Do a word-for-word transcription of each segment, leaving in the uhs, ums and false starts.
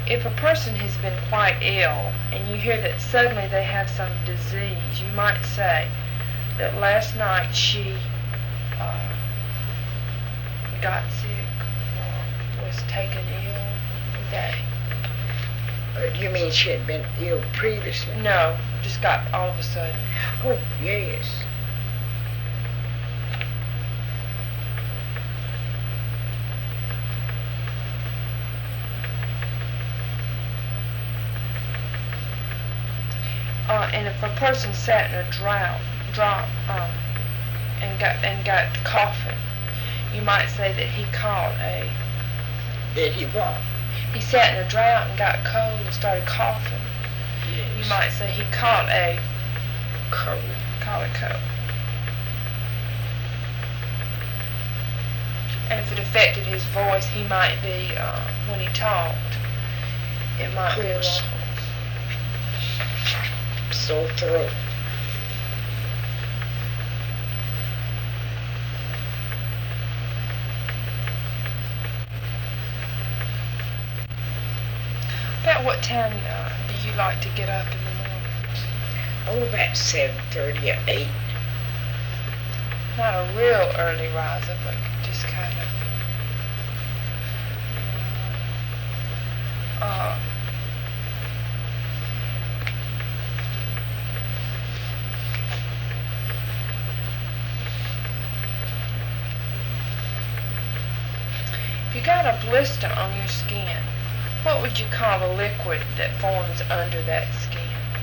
if a person has been quite ill and you hear that suddenly they have some disease, you might say that last night she uh, got sick or was taken ill. Would that? Uh, you mean she had been ill previously? No, just got all of a sudden. Oh, yes. Uh, and if a person sat in a drought, drought, um, and got and got coughing, you might say that he caught a. Did he what? He sat in a drought and got cold and started coughing. Yes. You might say he caught a Cold. caught a cold. And if it affected his voice, he might be uh, when he talked. It might be a Hoarse. little. Sore throat. About what time uh, do you like to get up in the morning? Oh, about seven thirty or eight. Not a real early riser, but just kind of. Uh, if you got a blister on your skin, what would you call the liquid that forms under that skin?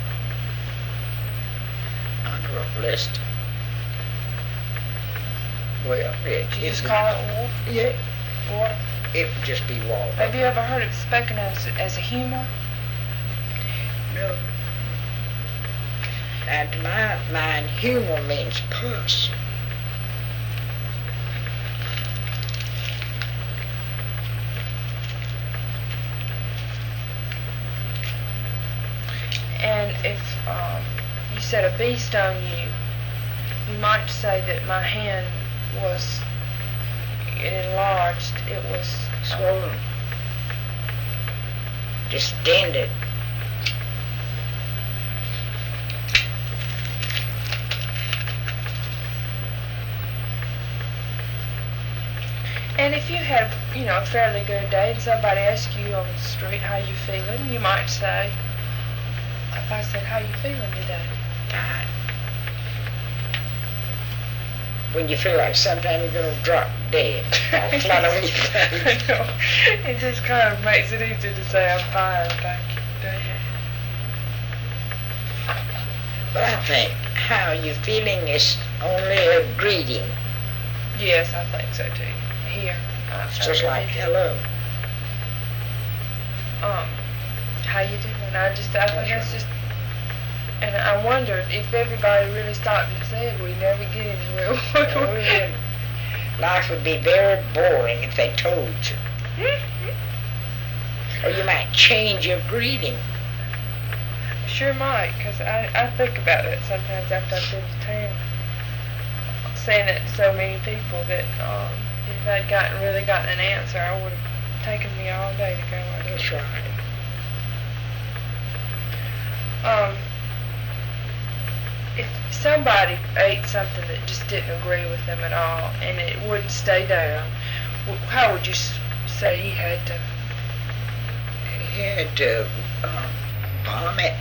Under a blister. Well, yeah, Do you it just would- call it water? Yeah, Water? it would just be water. Have you ever heard it spoken as, as a humor? No. And to my mind, humor means pus. And if um, you said a bee stung you, you might say that my hand was enlarged. It was Swollen. Distended. And if you had, you know, a fairly good day and somebody asked you on the street how you feeling, you might say, if I said, how you feeling today? God. When you feel like sometime you're going to drop dead, or flat on your face. I know. It just kind of makes it easier to say, I'm fine, thank you, doesn't it? But I think how you feeling is only a greeting. Yes, I think so too. Here. I- It's I just really like do. hello. Um, how you doing? I just, I think that's just, and I wonder if everybody really stopped and said, we never get anywhere. Oh, yeah. Life would be very boring if they told you. Or you might change your greeting. Sure might, because I, I think about it sometimes after I've been to town. Saying it to so many people that um, if I'd gotten really gotten an answer, I would have taken me all day to go. I guess. That's right. Um, if somebody ate something that just didn't agree with them at all, and it wouldn't stay down, wh- how would you s- say you had to? He had to um, vomit.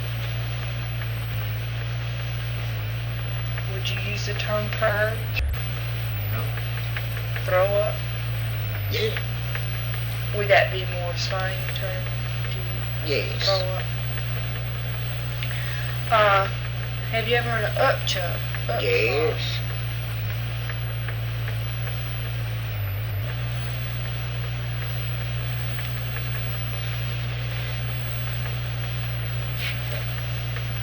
Would you use the term purge? No. Throw up? Yeah. Would that be more slang term to Yes. throw up? Uh, have you ever heard of upchuck? Upchuck? Yes.